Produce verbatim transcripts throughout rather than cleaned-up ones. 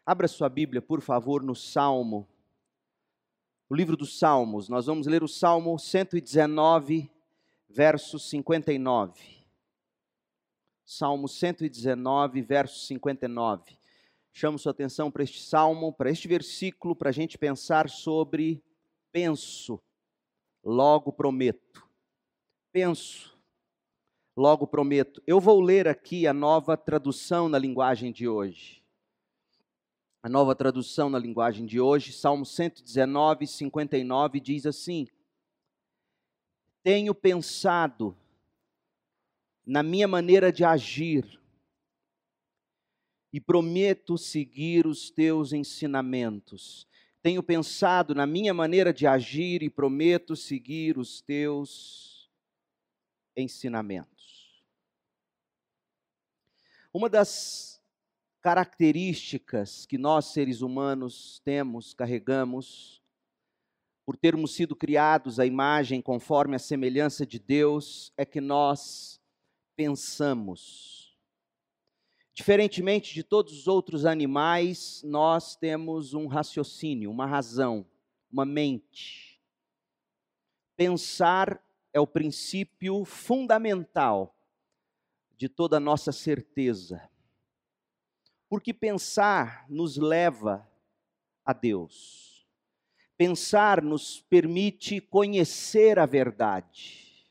Abra sua Bíblia, por favor, no Salmo, o livro dos Salmos. Nós vamos ler o Salmo cento e dezenove, verso cinquenta e nove. Salmo cento e dezenove, verso cinquenta e nove. Chamo sua atenção para este salmo, para este versículo, para a gente pensar sobre penso, logo prometo. Penso, logo prometo. Eu vou ler aqui a nova tradução na linguagem de hoje. A nova tradução na linguagem de hoje, Salmo cento e dezenove, cinquenta e nove, diz assim: tenho pensado na minha maneira de agir e prometo seguir os teus ensinamentos. Tenho pensado na minha maneira de agir e prometo seguir os teus ensinamentos. Uma das características que nós, seres humanos, temos, carregamos, por termos sido criados à imagem conforme a semelhança de Deus, é que nós pensamos. Diferentemente de todos os outros animais, nós temos um raciocínio, uma razão, uma mente. Pensar é o princípio fundamental de toda a nossa certeza. Porque pensar nos leva a Deus. Pensar nos permite conhecer a verdade.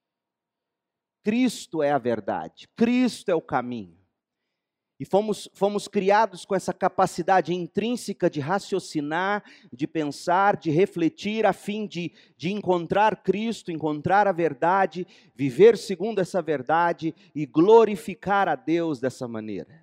Cristo é a verdade, Cristo é o caminho. E fomos, fomos criados com essa capacidade intrínseca de raciocinar, de pensar, de refletir, a fim de, de encontrar Cristo, encontrar a verdade, viver segundo essa verdade e glorificar a Deus dessa maneira.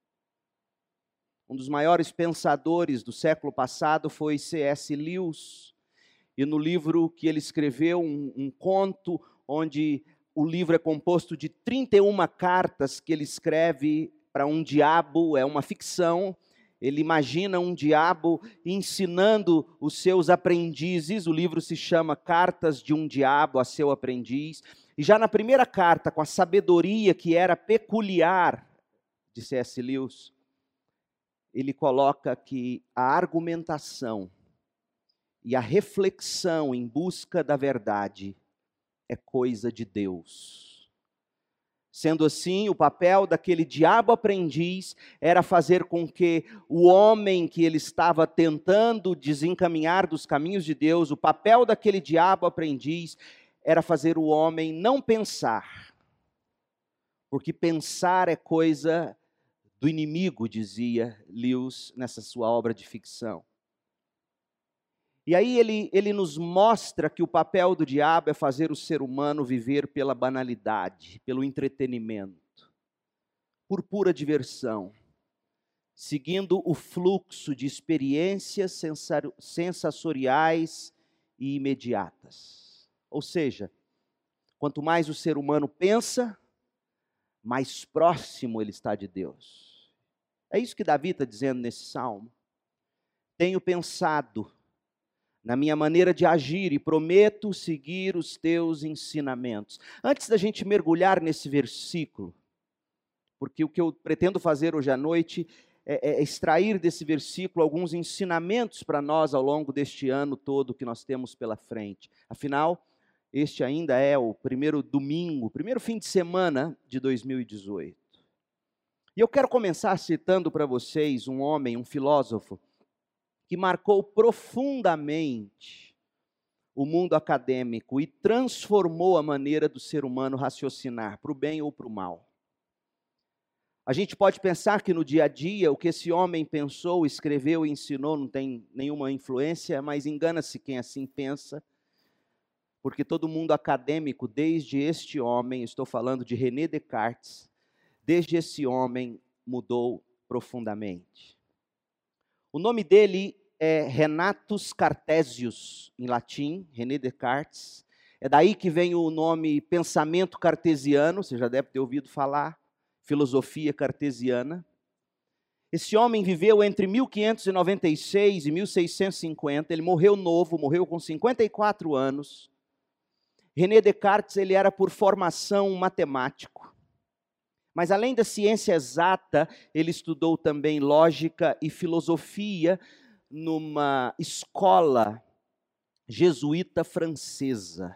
Um dos maiores pensadores do século passado foi C S Lewis, e no livro que ele escreveu, um, um conto, onde o livro é composto de trinta e uma cartas que ele escreve para um diabo, é uma ficção. Ele imagina um diabo ensinando os seus aprendizes. O livro se chama Cartas de um Diabo a Seu Aprendiz. E já na primeira carta, com a sabedoria que era peculiar de C S Lewis, ele coloca que a argumentação e a reflexão em busca da verdade é coisa de Deus. Sendo assim, o papel daquele diabo aprendiz era fazer com que o homem que ele estava tentando desencaminhar dos caminhos de Deus, o papel daquele diabo aprendiz era fazer o homem não pensar, porque pensar é coisa do inimigo, dizia Lewis nessa sua obra de ficção. E aí ele, ele nos mostra que o papel do diabo é fazer o ser humano viver pela banalidade, pelo entretenimento, por pura diversão, seguindo o fluxo de experiências sensoriais e imediatas. Ou seja, quanto mais o ser humano pensa, mais próximo ele está de Deus. É isso que Davi está dizendo nesse salmo. Tenho pensado na minha maneira de agir e prometo seguir os teus ensinamentos. Antes da gente mergulhar nesse versículo, porque o que eu pretendo fazer hoje à noite é, é extrair desse versículo alguns ensinamentos para nós ao longo deste ano todo que nós temos pela frente. Afinal, este ainda é o primeiro domingo, o primeiro fim de semana de dois mil e dezoito. E eu quero começar citando para vocês um homem, um filósofo, que marcou profundamente o mundo acadêmico e transformou a maneira do ser humano raciocinar, para o bem ou para o mal. A gente pode pensar que no dia a dia o que esse homem pensou, escreveu e ensinou não tem nenhuma influência, mas engana-se quem assim pensa, porque todo mundo acadêmico, desde este homem, estou falando de René Descartes, desde esse homem mudou profundamente. O nome dele é Renatus Cartesius, em latim, René Descartes. É daí que vem o nome pensamento cartesiano, você já deve ter ouvido falar, filosofia cartesiana. Esse homem viveu entre mil quinhentos e noventa e seis e mil seiscentos e cinquenta, ele morreu novo, morreu com cinquenta e quatro anos. René Descartes, ele era por formação um matemático. Mas além da ciência exata, ele estudou também lógica e filosofia numa escola jesuíta francesa.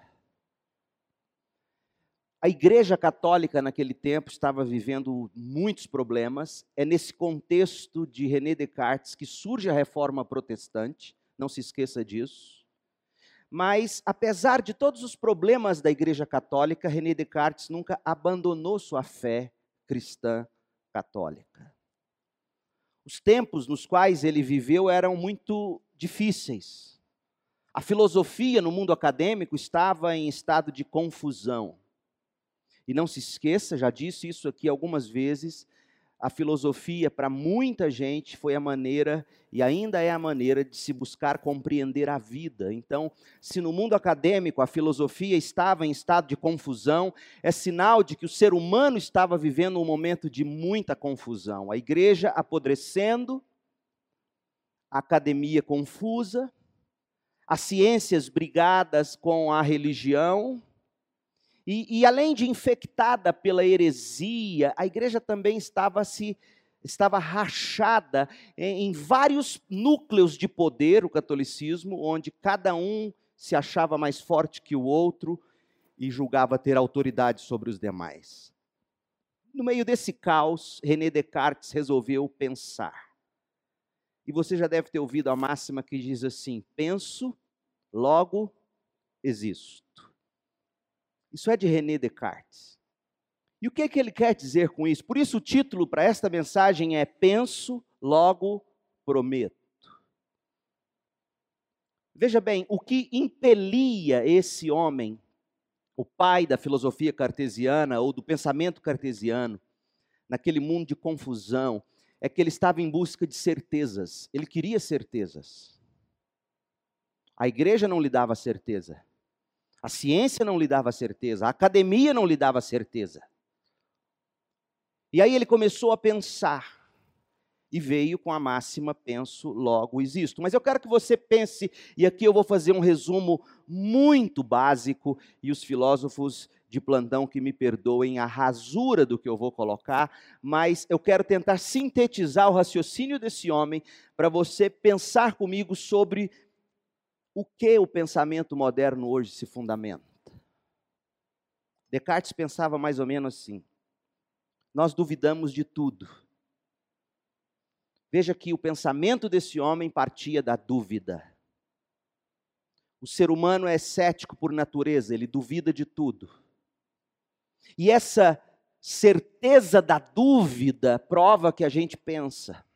A Igreja Católica naquele tempo estava vivendo muitos problemas. É nesse contexto de René Descartes que surge a Reforma Protestante, não se esqueça disso. Mas, apesar de todos os problemas da Igreja Católica, René Descartes nunca abandonou sua fé cristã católica. Os tempos nos quais ele viveu eram muito difíceis. A filosofia no mundo acadêmico estava em estado de confusão. E não se esqueça, já disse isso aqui algumas vezes, a filosofia para muita gente foi a maneira, e ainda é a maneira, de se buscar compreender a vida. Então, se no mundo acadêmico a filosofia estava em estado de confusão, é sinal de que o ser humano estava vivendo um momento de muita confusão. A igreja apodrecendo, a academia confusa, as ciências brigadas com a religião, E, e além de infectada pela heresia, a igreja também estava, se, estava rachada em, em vários núcleos de poder, o catolicismo, onde cada um se achava mais forte que o outro e julgava ter autoridade sobre os demais. No meio desse caos, René Descartes resolveu pensar. E você já deve ter ouvido a máxima que diz assim: penso, logo existo. Isso é de René Descartes. E o que é que ele quer dizer com isso? Por isso o título para esta mensagem é Penso, logo prometo. Veja bem, o que impelia esse homem, o pai da filosofia cartesiana ou do pensamento cartesiano, naquele mundo de confusão, é que ele estava em busca de certezas. Ele queria certezas. A igreja não lhe dava certeza. A ciência não lhe dava certeza, a academia não lhe dava certeza. E aí ele começou a pensar, e veio com a máxima, penso, logo existo. Mas eu quero que você pense, e aqui eu vou fazer um resumo muito básico, e os filósofos de plantão que me perdoem a rasura do que eu vou colocar, mas eu quero tentar sintetizar o raciocínio desse homem, para você pensar comigo sobre o que o pensamento moderno hoje se fundamenta. Descartes pensava mais ou menos assim: nós duvidamos de tudo. Veja que o pensamento desse homem partia da dúvida. O ser humano é cético por natureza, ele duvida de tudo. E essa certeza da dúvida prova que a gente pensa.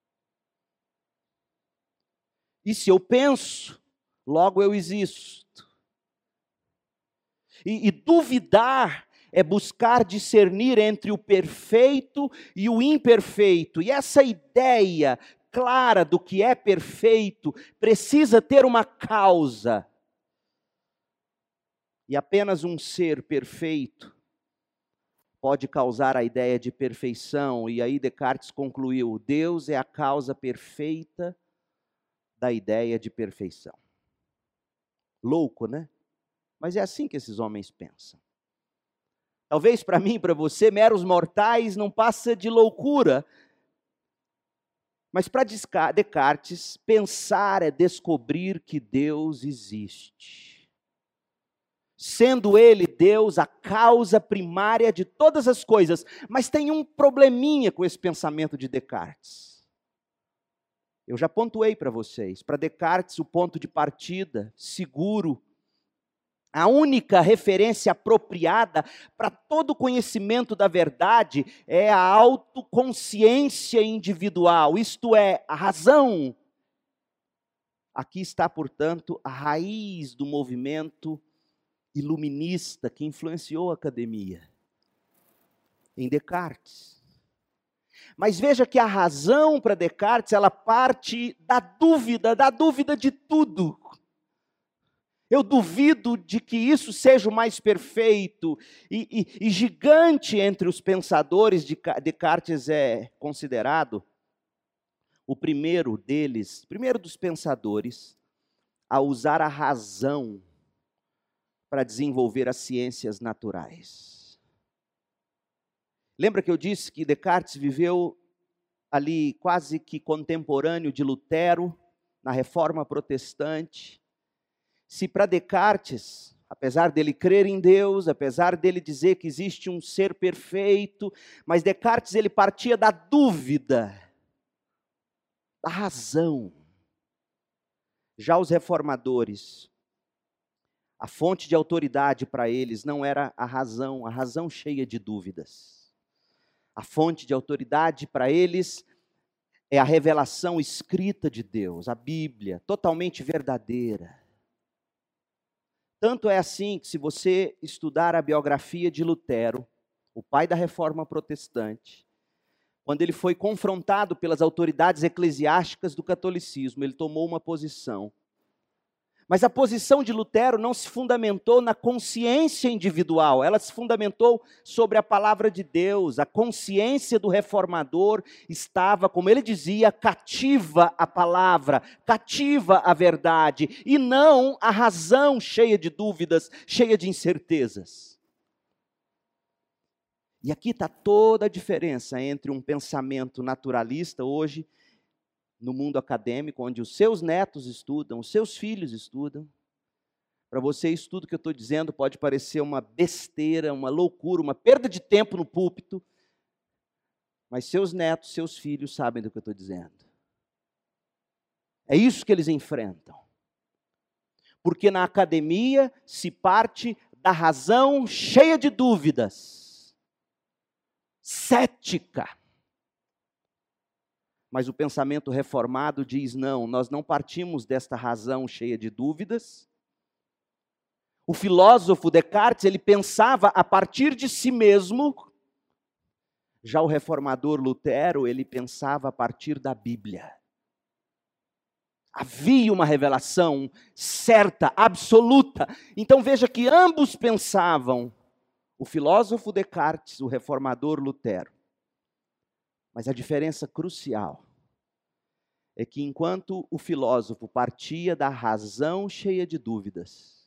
E se eu penso, logo eu existo. E, e duvidar é buscar discernir entre o perfeito e o imperfeito. E essa ideia clara do que é perfeito precisa ter uma causa. E apenas um ser perfeito pode causar a ideia de perfeição. E aí Descartes concluiu: Deus é a causa perfeita da ideia de perfeição. Louco, né? Mas é assim que esses homens pensam. Talvez para mim e para você, meros mortais, não passa de loucura. Mas para Descartes, pensar é descobrir que Deus existe. Sendo Ele, Deus, a causa primária de todas as coisas. Mas tem um probleminha com esse pensamento de Descartes. Eu já pontuei para vocês. Para Descartes, o ponto de partida, seguro, a única referência apropriada para todo conhecimento da verdade é a autoconsciência individual, isto é, a razão. Aqui está, portanto, a raiz do movimento iluminista que influenciou a academia, em Descartes. Mas veja que a razão para Descartes, ela parte da dúvida, da dúvida de tudo. Eu duvido de que isso seja o mais perfeito. E, e, e gigante entre os pensadores de Descartes é considerado o primeiro deles, primeiro dos pensadores, a usar a razão para desenvolver as ciências naturais. Lembra que eu disse que Descartes viveu ali quase que contemporâneo de Lutero, na Reforma Protestante? Se para Descartes, apesar dele crer em Deus, apesar dele dizer que existe um ser perfeito, mas Descartes ele partia da dúvida, da razão. Já os reformadores, a fonte de autoridade para eles não era a razão, a razão cheia de dúvidas. A fonte de autoridade para eles é a revelação escrita de Deus, a Bíblia, totalmente verdadeira. Tanto é assim que se você estudar a biografia de Lutero, o pai da Reforma Protestante, quando ele foi confrontado pelas autoridades eclesiásticas do catolicismo, ele tomou uma posição. Mas a posição de Lutero não se fundamentou na consciência individual, ela se fundamentou sobre a palavra de Deus. A consciência do reformador estava, como ele dizia, cativa à palavra, cativa à verdade, e não a razão cheia de dúvidas, cheia de incertezas. E aqui está toda a diferença entre um pensamento naturalista hoje, no mundo acadêmico, onde os seus netos estudam, os seus filhos estudam. Para você, isso tudo que eu estou dizendo pode parecer uma besteira, uma loucura, uma perda de tempo no púlpito, mas seus netos, seus filhos sabem do que eu estou dizendo. É isso que eles enfrentam. Porque na academia se parte da razão cheia de dúvidas, cética. Mas o pensamento reformado diz, não, nós não partimos desta razão cheia de dúvidas. O filósofo Descartes, ele pensava a partir de si mesmo. Já o reformador Lutero, ele pensava a partir da Bíblia. Havia uma revelação certa, absoluta. Então veja que ambos pensavam, o filósofo Descartes, o reformador Lutero. Mas a diferença crucial é que enquanto o filósofo partia da razão cheia de dúvidas,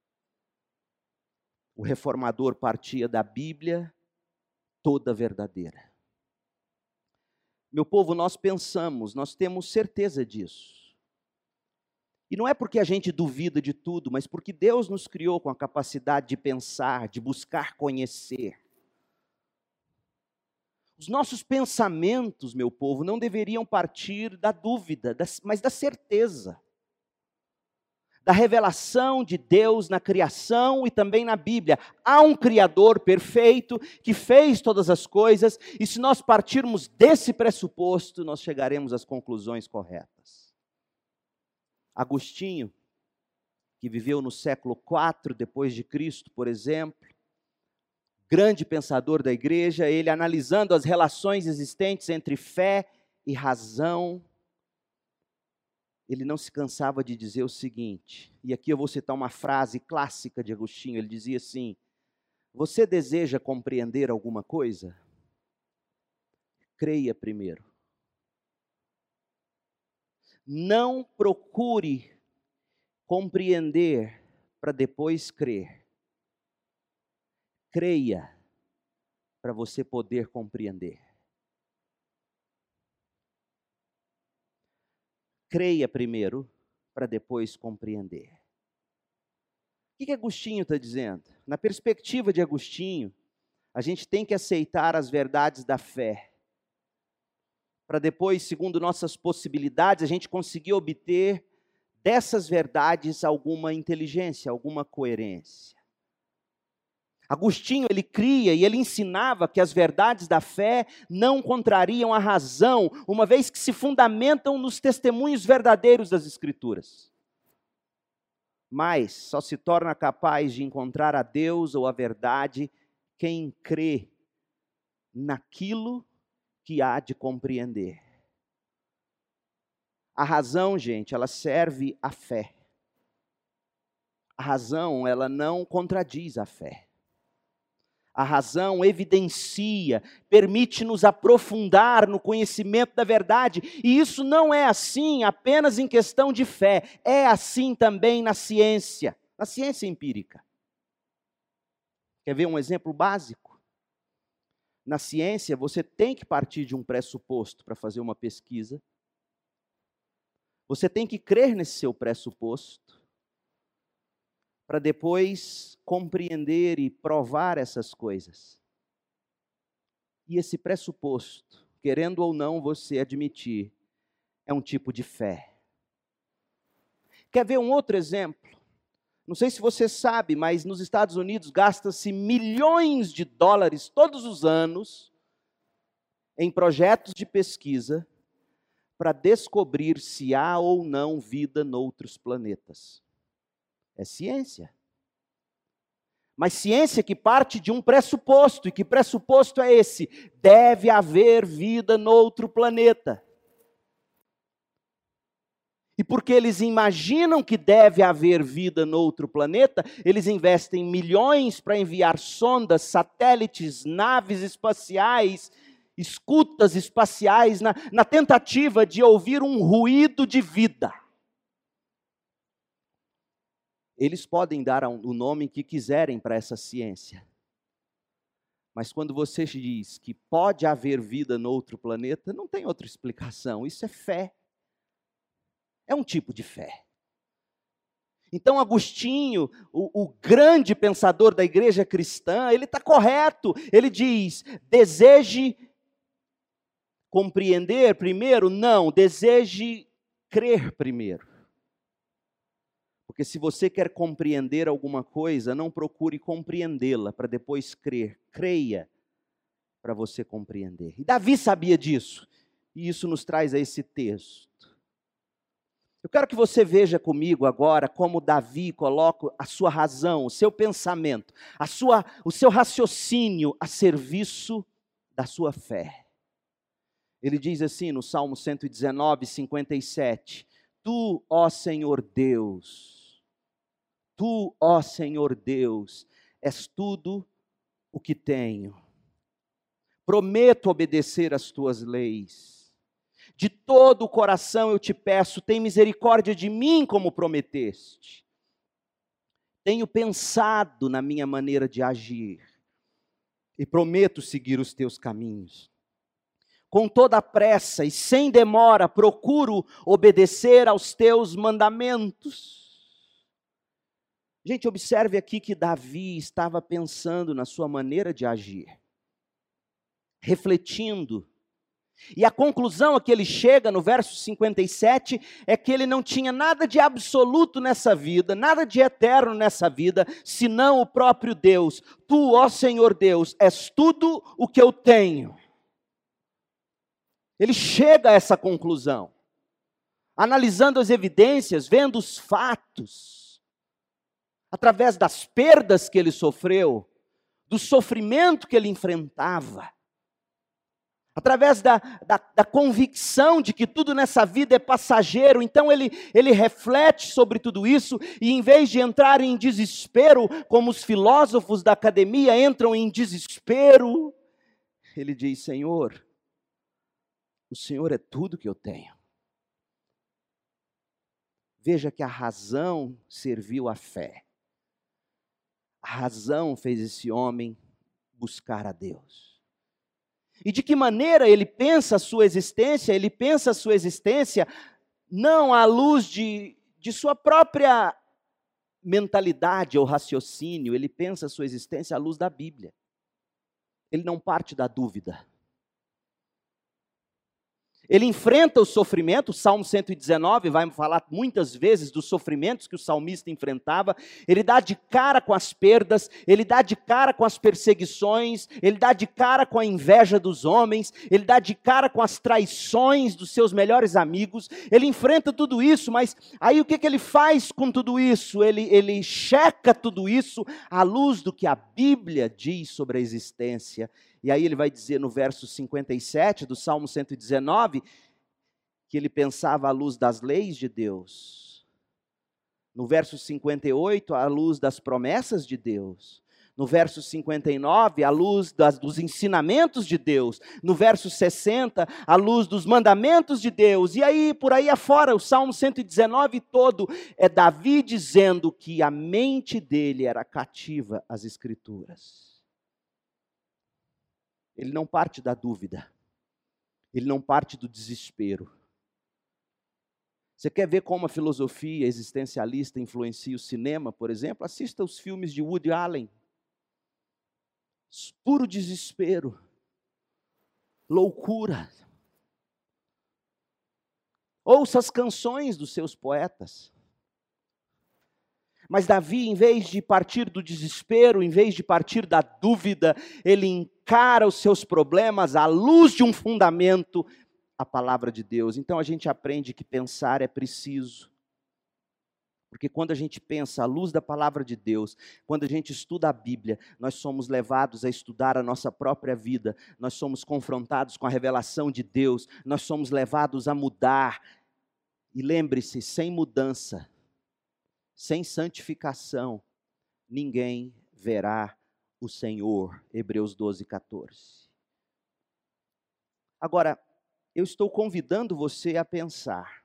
o reformador partia da Bíblia toda verdadeira. Meu povo, nós pensamos, nós temos certeza disso. E não é porque a gente duvida de tudo, mas porque Deus nos criou com a capacidade de pensar, de buscar conhecer. Os nossos pensamentos, meu povo, não deveriam partir da dúvida, mas da certeza. Da revelação de Deus na criação e também na Bíblia. Há um Criador perfeito que fez todas as coisas, e se nós partirmos desse pressuposto, nós chegaremos às conclusões corretas. Agostinho, que viveu no século quatro depois de Cristo, por exemplo, grande pensador da igreja, ele analisando as relações existentes entre fé e razão, ele não se cansava de dizer o seguinte, e aqui eu vou citar uma frase clássica de Agostinho, ele dizia assim, você deseja compreender alguma coisa? Creia primeiro. Não procure compreender para depois crer. Creia para você poder compreender. Creia primeiro para depois compreender. O que Agostinho está dizendo? Na perspectiva de Agostinho, a gente tem que aceitar as verdades da fé, para depois, segundo nossas possibilidades, a gente conseguir obter dessas verdades alguma inteligência, alguma coerência. Agostinho, ele cria e ele ensinava que as verdades da fé não contrariam a razão, uma vez que se fundamentam nos testemunhos verdadeiros das Escrituras. Mas só se torna capaz de encontrar a Deus ou a verdade quem crê naquilo que há de compreender. A razão, gente, ela serve à fé. A razão, ela não contradiz a fé. A razão evidencia, permite-nos aprofundar no conhecimento da verdade. E isso não é assim apenas em questão de fé. É assim também na ciência, na ciência empírica. Quer ver um exemplo básico? Na ciência, você tem que partir de um pressuposto para fazer uma pesquisa. Você tem que crer nesse seu pressuposto, para depois compreender e provar essas coisas. E esse pressuposto, querendo ou não você admitir, é um tipo de fé. Quer ver um outro exemplo? Não sei se você sabe, mas nos Estados Unidos gasta-se milhões de dólares todos os anos em projetos de pesquisa para descobrir se há ou não vida noutros planetas. É ciência. Mas ciência que parte de um pressuposto, e que pressuposto é esse? Deve haver vida noutro planeta. E porque eles imaginam que deve haver vida no outro planeta, eles investem milhões para enviar sondas, satélites, naves espaciais, escutas espaciais, na, na tentativa de ouvir um ruído de vida. Eles podem dar o nome que quiserem para essa ciência. Mas quando você diz que pode haver vida no outro planeta, não tem outra explicação, isso é fé. É um tipo de fé. Então Agostinho, o, o grande pensador da igreja cristã, ele está correto. Ele diz, deseje compreender primeiro? Não, deseje crer primeiro. Porque se você quer compreender alguma coisa, não procure compreendê-la para depois crer. Creia para você compreender. E Davi sabia disso. E isso nos traz a esse texto. Eu quero que você veja comigo agora como Davi coloca a sua razão, o seu pensamento, a sua, o seu raciocínio a serviço da sua fé. Ele diz assim no Salmo cento e dezenove, cinquenta e sete, Tu, ó Senhor Deus, Tu, ó Senhor Deus, és tudo o que tenho. Prometo obedecer às tuas leis. De todo o coração eu te peço, tem misericórdia de mim como prometeste. Tenho pensado na minha maneira de agir e prometo seguir os teus caminhos. Com toda a pressa e sem demora procuro obedecer aos teus mandamentos. Gente, observe aqui que Davi estava pensando na sua maneira de agir, refletindo. E a conclusão a que ele chega no verso cinquenta e sete é que ele não tinha nada de absoluto nessa vida, nada de eterno nessa vida, senão o próprio Deus. Tu, ó Senhor Deus, és tudo o que eu tenho. Ele chega a essa conclusão, analisando as evidências, vendo os fatos, através das perdas que ele sofreu, do sofrimento que ele enfrentava, através da, da, da convicção de que tudo nessa vida é passageiro. Então ele, ele reflete sobre tudo isso, e em vez de entrar em desespero, como os filósofos da academia entram em desespero, ele diz, Senhor, o Senhor é tudo que eu tenho. Veja que a razão serviu à fé. A razão fez esse homem buscar a Deus. E de que maneira ele pensa a sua existência? Ele pensa a sua existência não à luz de, de sua própria mentalidade ou raciocínio, ele pensa a sua existência à luz da Bíblia. Ele não parte da dúvida. Ele enfrenta o sofrimento, o Salmo cento e dezenove vai falar muitas vezes dos sofrimentos que o salmista enfrentava. Ele dá de cara com as perdas, ele dá de cara com as perseguições, ele dá de cara com a inveja dos homens, ele dá de cara com as traições dos seus melhores amigos. Ele enfrenta tudo isso, mas aí o que, que ele faz com tudo isso? Ele, ele checa tudo isso à luz do que a Bíblia diz sobre a existência. E aí ele vai dizer no verso cinquenta e sete do Salmo cento e dezenove, que ele pensava à luz das leis de Deus. No verso cinquenta e oito, à luz das promessas de Deus. No verso cinquenta e nove, à luz das, dos ensinamentos de Deus. No verso sessenta, à luz dos mandamentos de Deus. E aí, por aí afora, o Salmo cento e dezenove todo é Davi dizendo que a mente dele era cativa às Escrituras. ele não parte da dúvida, ele não parte do desespero. Você quer ver como a filosofia existencialista influencia o cinema, por exemplo? Assista os filmes de Woody Allen. Puro desespero, loucura. Ouça as canções dos seus poetas. Mas Davi, em vez de partir do desespero, em vez de partir da dúvida, ele encara os seus problemas à luz de um fundamento, a palavra de Deus. Então a gente aprende que pensar é preciso. Porque quando a gente pensa à luz da palavra de Deus, quando a gente estuda a Bíblia, nós somos levados a estudar a nossa própria vida, nós somos confrontados com a revelação de Deus, nós somos levados a mudar. E lembre-se, sem mudança, sem santificação, ninguém verá o Senhor. Hebreus doze, quatorze. Agora, eu estou convidando você a pensar.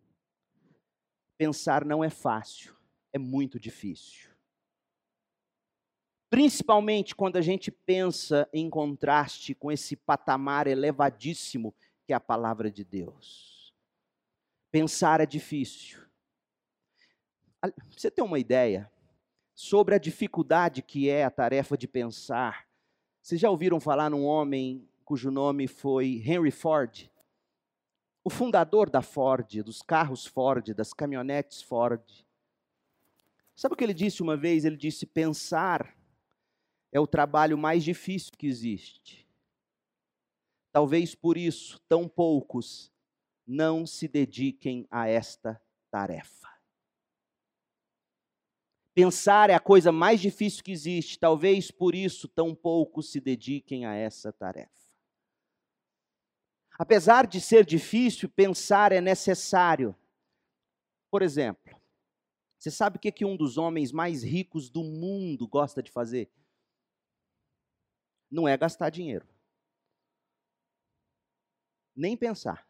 Pensar não é fácil, é muito difícil. Principalmente quando a gente pensa em contraste com esse patamar elevadíssimo que é a palavra de Deus. Pensar é difícil. Pra você ter uma ideia sobre a dificuldade que é a tarefa de pensar, vocês já ouviram falar num homem cujo nome foi Henry Ford? O fundador da Ford, dos carros Ford, das caminhonetes Ford. Sabe o que ele disse uma vez? Ele disse: pensar é o trabalho mais difícil que existe. Talvez por isso tão poucos não se dediquem a esta tarefa. Pensar é a coisa mais difícil que existe, talvez por isso tão poucos se dediquem a essa tarefa. Apesar de ser difícil, pensar é necessário. Por exemplo, você sabe o que, que um dos homens mais ricos do mundo gosta de fazer? Não é gastar dinheiro. Nem pensar.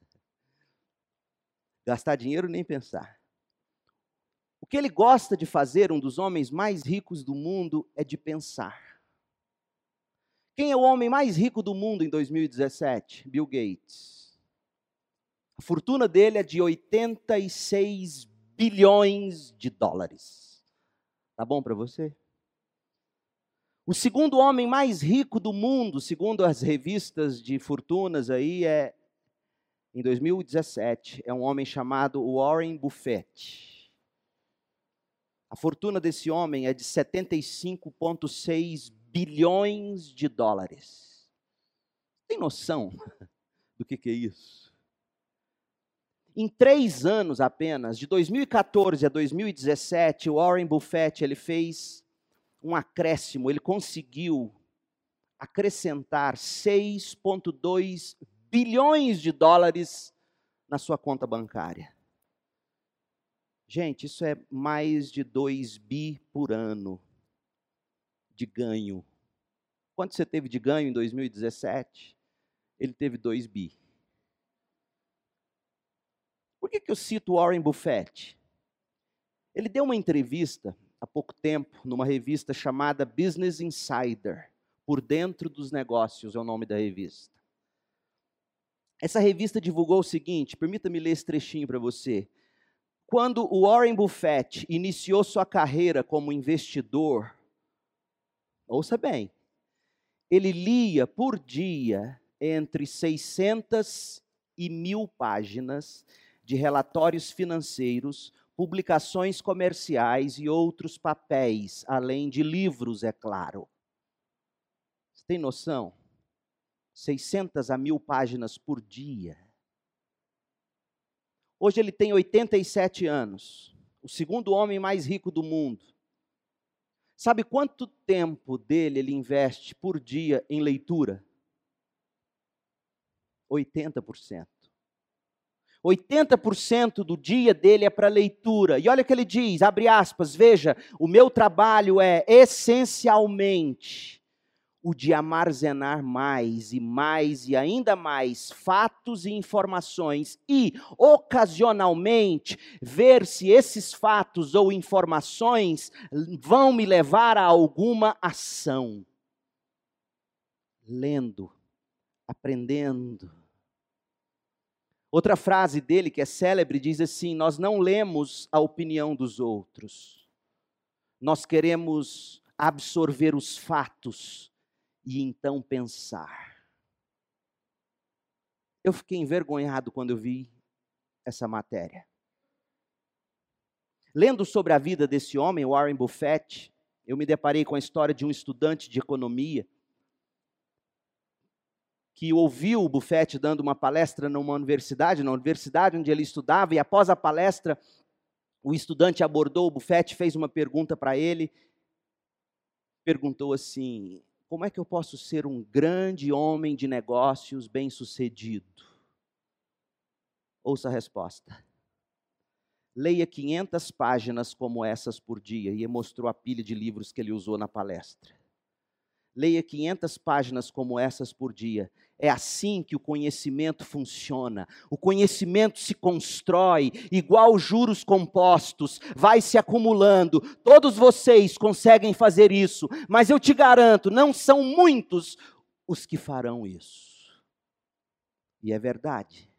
Gastar dinheiro, nem pensar. O que ele gosta de fazer, um dos homens mais ricos do mundo, é de pensar. Quem é o homem mais rico do mundo em dois mil e dezessete? Bill Gates. A fortuna dele é de oitenta e seis bilhões de dólares. Tá bom para você? O segundo homem mais rico do mundo, segundo as revistas de fortunas aí, é, em dois mil e dezessete, é um homem chamado Warren Buffett. A fortuna desse homem é de setenta e cinco vírgula seis bilhões de dólares. Tem noção do que, que é isso? Em três anos apenas, de dois mil e quatorze a dois mil e dezessete, o Warren Buffett ele fez um acréscimo, ele conseguiu acrescentar seis vírgula dois bilhões de dólares na sua conta bancária. Gente, isso é mais de dois bi por ano de ganho. Quanto você teve de ganho em dois mil e dezessete? Ele teve dois bi. Por que, que eu cito Warren Buffett? Ele deu uma entrevista há pouco tempo numa revista chamada Business Insider, Por Dentro dos Negócios é o nome da revista. Essa revista divulgou o seguinte, permita-me ler esse trechinho para você. Quando o Warren Buffett iniciou sua carreira como investidor, ouça bem, ele lia por dia entre seiscentas e mil páginas de relatórios financeiros, publicações comerciais e outros papéis, além de livros, é claro. Você tem noção? seiscentas a mil páginas por dia. Hoje ele tem oitenta e sete anos, o segundo homem mais rico do mundo. Sabe quanto tempo dele ele investe por dia em leitura? oitenta por cento. oitenta por cento do dia dele é para leitura. E olha o que ele diz, abre aspas, veja, o meu trabalho é essencialmente o de armazenar mais e mais e ainda mais fatos e informações e, ocasionalmente, ver se esses fatos ou informações vão me levar a alguma ação. lendo, aprendendo. Outra frase dele, que é célebre, diz assim: nós não lemos a opinião dos outros, nós queremos absorver os fatos e então pensar. Eu fiquei envergonhado quando eu vi essa matéria. Lendo sobre a vida desse homem, Warren Buffett, eu me deparei com a história de um estudante de economia que ouviu o Buffett dando uma palestra numa universidade, na universidade onde ele estudava, e após a palestra, o estudante abordou o Buffett, fez uma pergunta para ele, perguntou assim: como é que eu posso ser um grande homem de negócios bem-sucedido? Ouça a resposta. Leia quinhentas páginas como essas por dia, e ele mostrou a pilha de livros que ele usou na palestra. Leia quinhentas páginas como essas por dia. É assim que o conhecimento funciona. O conhecimento se constrói igual juros compostos, vai se acumulando. Todos vocês conseguem fazer isso, mas eu te garanto, não são muitos os que farão isso. E é verdade.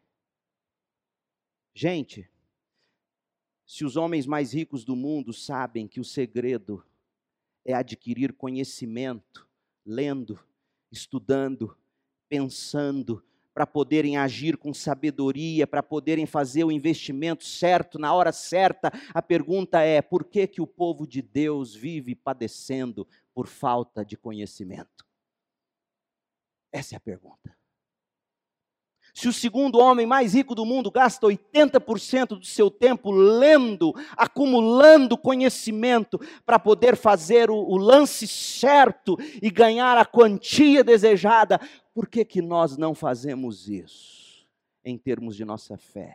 Gente, se os homens mais ricos do mundo sabem que o segredo é adquirir conhecimento, lendo, estudando, pensando, para poderem agir com sabedoria, para poderem fazer o investimento certo, na hora certa, a pergunta é: por que que o povo de Deus vive padecendo por falta de conhecimento? Essa é a pergunta. Se o segundo homem mais rico do mundo gasta oitenta por cento do seu tempo lendo, acumulando conhecimento para poder fazer o, o lance certo e ganhar a quantia desejada, por que que nós não fazemos isso em termos de nossa fé?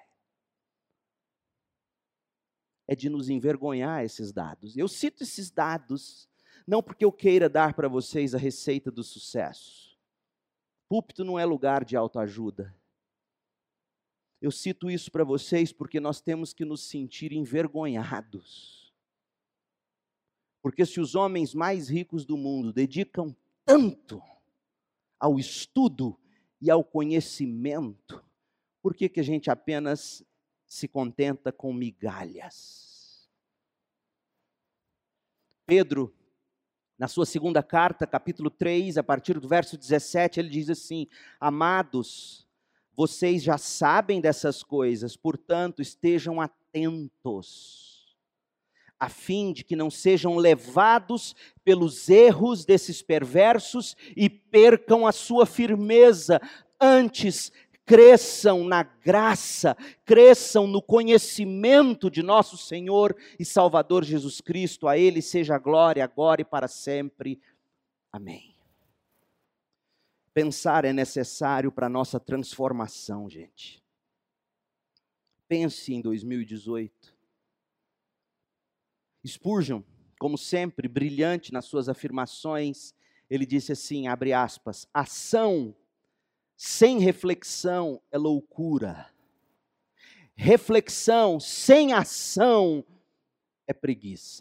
É de nos envergonhar esses dados. Eu cito esses dados não porque eu queira dar para vocês a receita do sucesso. Púlpito não é lugar de autoajuda. Eu cito isso para vocês porque nós temos que nos sentir envergonhados. Porque se os homens mais ricos do mundo dedicam tanto ao estudo e ao conhecimento, por que que a gente apenas se contenta com migalhas? Pedro, na sua segunda carta, capítulo três, a partir do verso dezessete, ele diz assim: amados, vocês já sabem dessas coisas, portanto, estejam atentos, a fim de que não sejam levados pelos erros desses perversos e percam a sua firmeza. Antes, cresçam na graça, cresçam no conhecimento de nosso Senhor e Salvador Jesus Cristo. A Ele seja a glória agora e para sempre. Amém. Pensar é necessário para a nossa transformação, gente. Pense em dois mil e dezoito. Spurgeon, como sempre, brilhante nas suas afirmações, ele disse assim, abre aspas: ação sem reflexão é loucura. Reflexão sem ação é preguiça.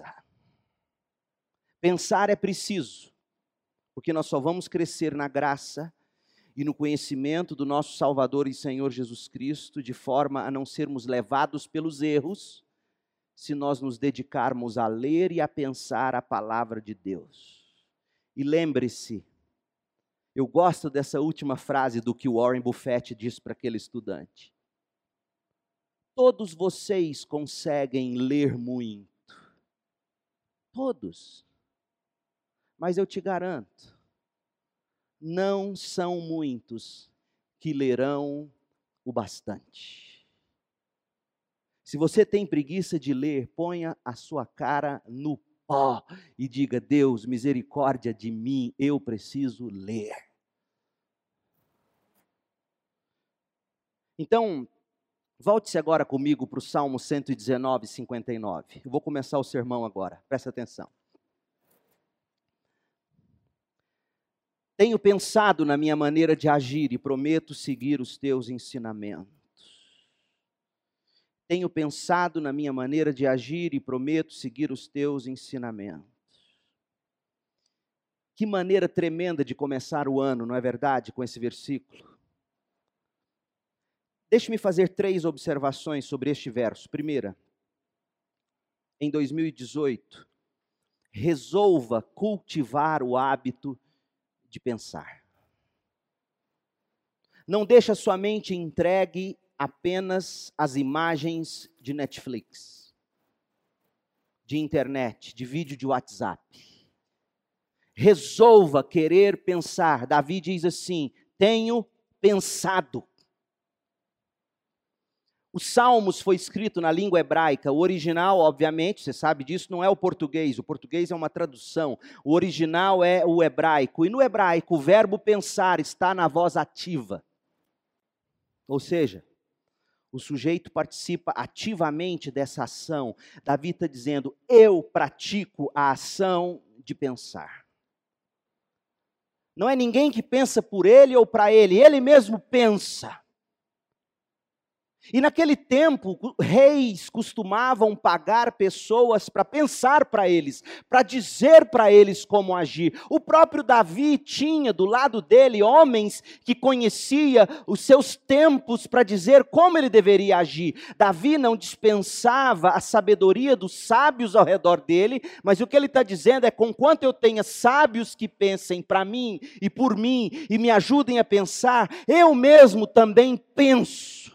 Pensar é preciso, porque nós só vamos crescer na graça e no conhecimento do nosso Salvador e Senhor Jesus Cristo, de forma a não sermos levados pelos erros, se nós nos dedicarmos a ler e a pensar a palavra de Deus. E lembre-se, eu gosto dessa última frase do que Warren Buffett disse para aquele estudante: todos vocês conseguem ler muito, todos. Mas eu te garanto, não são muitos que lerão o bastante. Se você tem preguiça de ler, ponha a sua cara no pó e diga: Deus, misericórdia de mim, eu preciso ler. Então, volte-se agora comigo para o Salmo cento e dezenove, cinquenta e nove. Eu vou começar o sermão agora, presta atenção. Tenho pensado na minha maneira de agir e prometo seguir os teus ensinamentos. Tenho pensado na minha maneira de agir e prometo seguir os teus ensinamentos. Que maneira tremenda de começar o ano, não é verdade, com esse versículo? Deixe-me fazer três observações sobre este verso. Primeira, em dois mil e dezoito, resolva cultivar o hábito de pensar. Não deixe a sua mente entregue apenas às imagens de Netflix, de internet, de vídeo de WhatsApp. Resolva querer pensar. Davi diz assim: tenho pensado. O Salmos foi escrito na língua hebraica. O original, obviamente, você sabe disso, não é o português. O português é uma tradução. O original é o hebraico. E no hebraico, o verbo pensar está na voz ativa. Ou seja, o sujeito participa ativamente dessa ação. Davi está dizendo: eu pratico a ação de pensar. Não é ninguém que pensa por ele ou para ele, ele mesmo pensa. E naquele tempo, reis costumavam pagar pessoas para pensar para eles, para dizer para eles como agir. O próprio Davi tinha do lado dele homens que conhecia os seus tempos para dizer como ele deveria agir. Davi não dispensava a sabedoria dos sábios ao redor dele, mas o que ele está dizendo é: conquanto eu tenha sábios que pensem para mim e por mim e me ajudem a pensar, eu mesmo também penso.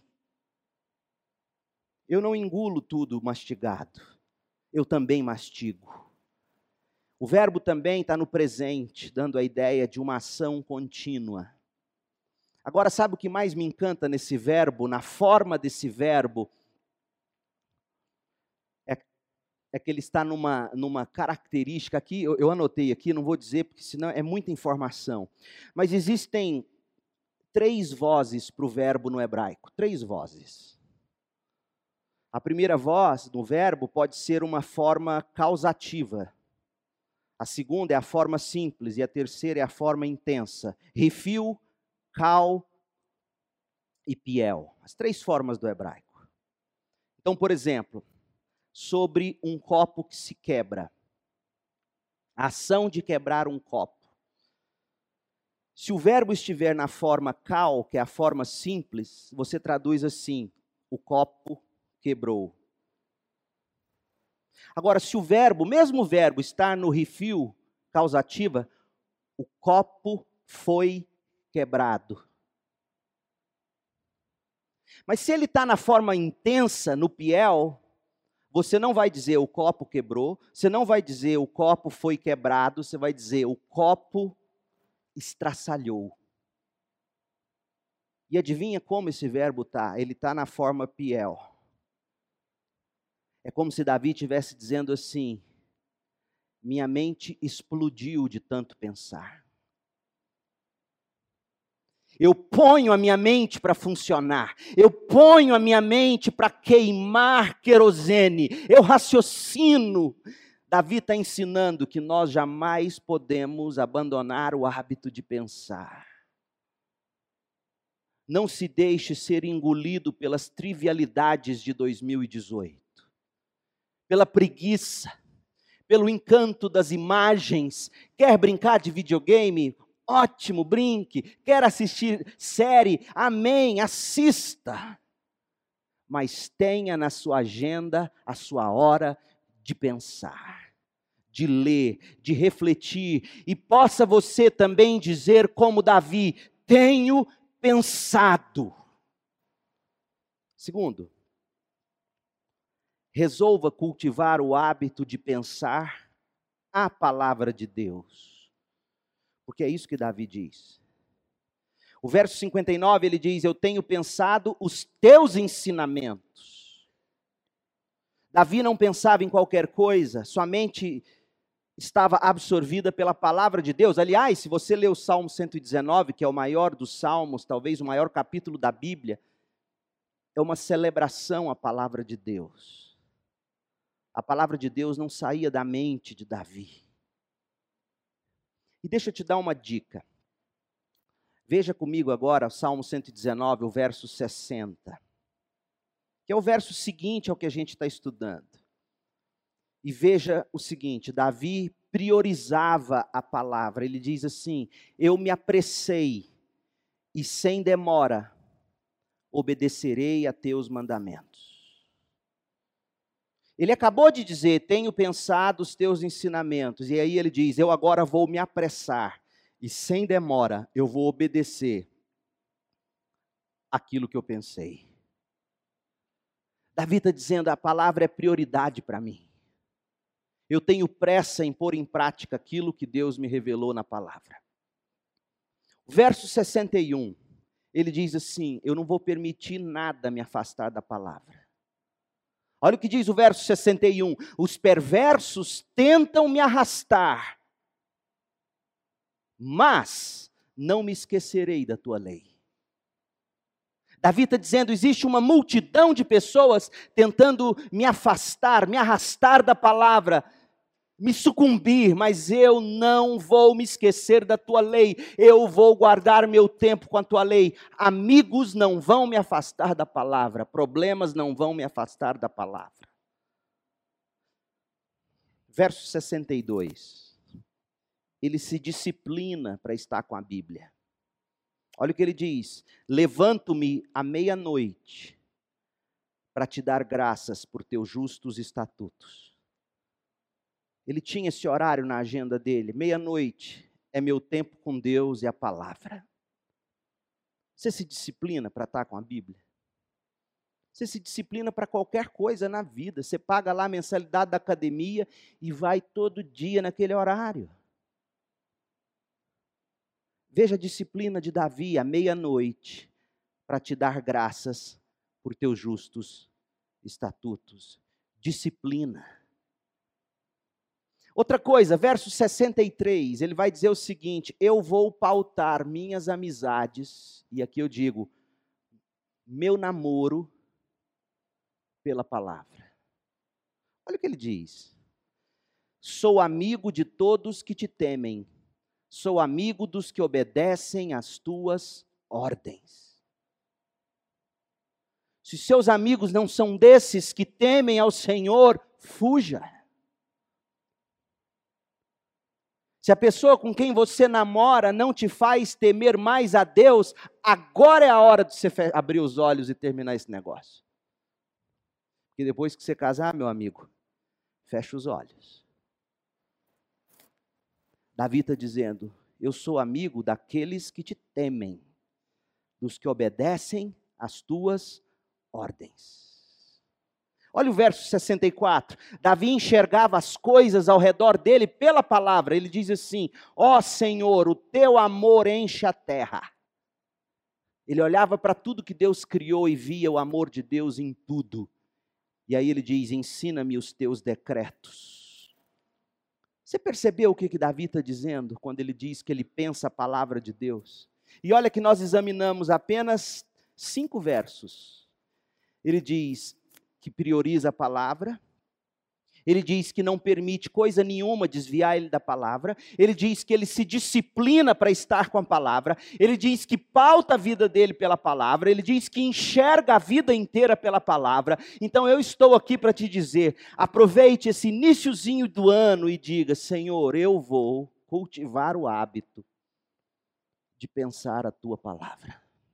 Eu não engulo tudo mastigado, eu também mastigo. O verbo também está no presente, dando a ideia de uma ação contínua. Agora, sabe o que mais me encanta nesse verbo, na forma desse verbo? É, é que ele está numa, numa característica aqui, eu, eu anotei aqui, não vou dizer, porque senão é muita informação. Mas existem três vozes para o verbo no hebraico, três vozes. A primeira voz do verbo pode ser uma forma causativa. A segunda é a forma simples e a terceira é a forma intensa. Refil, cal e piel. As três formas do hebraico. Então, por exemplo, sobre um copo que se quebra. A ação de quebrar um copo. Se o verbo estiver na forma cal, que é a forma simples, você traduz assim: o copo quebrou. Agora, se o verbo, mesmo o verbo, estar no refil, causativa, o copo foi quebrado. Mas se ele está na forma intensa, no piel, você não vai dizer o copo quebrou, você não vai dizer o copo foi quebrado, você vai dizer o copo estraçalhou. E adivinha como esse verbo está? Ele está na forma piel. É como se Davi estivesse dizendo assim: minha mente explodiu de tanto pensar. Eu ponho a minha mente para funcionar. Eu ponho a minha mente para queimar querosene. Eu raciocino. Davi está ensinando que nós jamais podemos abandonar o hábito de pensar. Não se deixe ser engolido pelas trivialidades de dois mil e dezoito. Pela preguiça, pelo encanto das imagens. Quer brincar de videogame? Ótimo, brinque. Quer assistir série? Amém, assista. Mas tenha na sua agenda a sua hora de pensar, de ler, de refletir. E possa você também dizer como Davi: tenho pensado. Segundo, resolva cultivar o hábito de pensar a palavra de Deus. Porque é isso que Davi diz. O verso cinquenta e nove, ele diz: eu tenho pensado os teus ensinamentos. Davi não pensava em qualquer coisa, sua mente estava absorvida pela palavra de Deus. Aliás, se você ler o Salmo cento e dezenove, que é o maior dos salmos, talvez o maior capítulo da Bíblia, é uma celebração à palavra de Deus. A palavra de Deus não saía da mente de Davi. E deixa eu te dar uma dica. Veja comigo agora o Salmo cento e dezenove, o verso sessenta. Que é o verso seguinte ao que a gente está estudando. E veja o seguinte, Davi priorizava a palavra. Ele diz assim: eu me apressei e sem demora obedecerei a teus mandamentos. Ele acabou de dizer: tenho pensado os teus ensinamentos. E aí ele diz: eu agora vou me apressar e sem demora eu vou obedecer aquilo que eu pensei. Davi está dizendo: a palavra é prioridade para mim. Eu tenho pressa em pôr em prática aquilo que Deus me revelou na palavra. Verso sessenta e um, ele diz assim: eu não vou permitir nada me afastar da palavra. Olha o que diz o verso sessenta e um: os perversos tentam me arrastar, mas não me esquecerei da tua lei. Davi está dizendo: existe uma multidão de pessoas tentando me afastar, me arrastar da palavra, me sucumbir, mas eu não vou me esquecer da tua lei, eu vou guardar meu tempo com a tua lei. Amigos não vão me afastar da palavra, problemas não vão me afastar da palavra. Verso sessenta e dois, ele se disciplina para estar com a Bíblia. Olha o que ele diz: levanto-me à meia-noite para te dar graças por teus justos estatutos. Ele tinha esse horário na agenda dele, meia-noite é meu tempo com Deus e a palavra. Você se disciplina para estar com a Bíblia? Você se disciplina para qualquer coisa na vida. Você paga lá a mensalidade da academia e vai todo dia naquele horário. Veja a disciplina de Davi à meia-noite para te dar graças por teus justos estatutos. Disciplina. Outra coisa, verso sessenta e três, ele vai dizer o seguinte: eu vou pautar minhas amizades, e aqui eu digo, meu namoro, pela palavra. Olha o que ele diz: sou amigo de todos que te temem, sou amigo dos que obedecem às tuas ordens. Se seus amigos não são desses que temem ao Senhor, fuja. Se a pessoa com quem você namora não te faz temer mais a Deus, agora é a hora de você abrir os olhos e terminar esse negócio. Porque depois que você casar, meu amigo, fecha os olhos. Davi está dizendo: eu sou amigo daqueles que te temem, dos que obedecem às tuas ordens. Olha o verso sessenta e quatro, Davi enxergava as coisas ao redor dele pela palavra. Ele diz assim: ó Senhor, o teu amor enche a terra. Ele olhava para tudo que Deus criou e via o amor de Deus em tudo. E aí ele diz: ensina-me os teus decretos. Você percebeu o que, que Davi está dizendo quando ele diz que ele pensa a palavra de Deus? E olha que nós examinamos apenas cinco versos. Ele diz que prioriza a palavra, ele diz que não permite coisa nenhuma desviar ele da palavra, ele diz que ele se disciplina para estar com a palavra, ele diz que pauta a vida dele pela palavra, ele diz que enxerga a vida inteira pela palavra. Então eu estou aqui para te dizer, aproveite esse iniciozinho do ano e diga: Senhor, eu vou cultivar o hábito de pensar a tua palavra,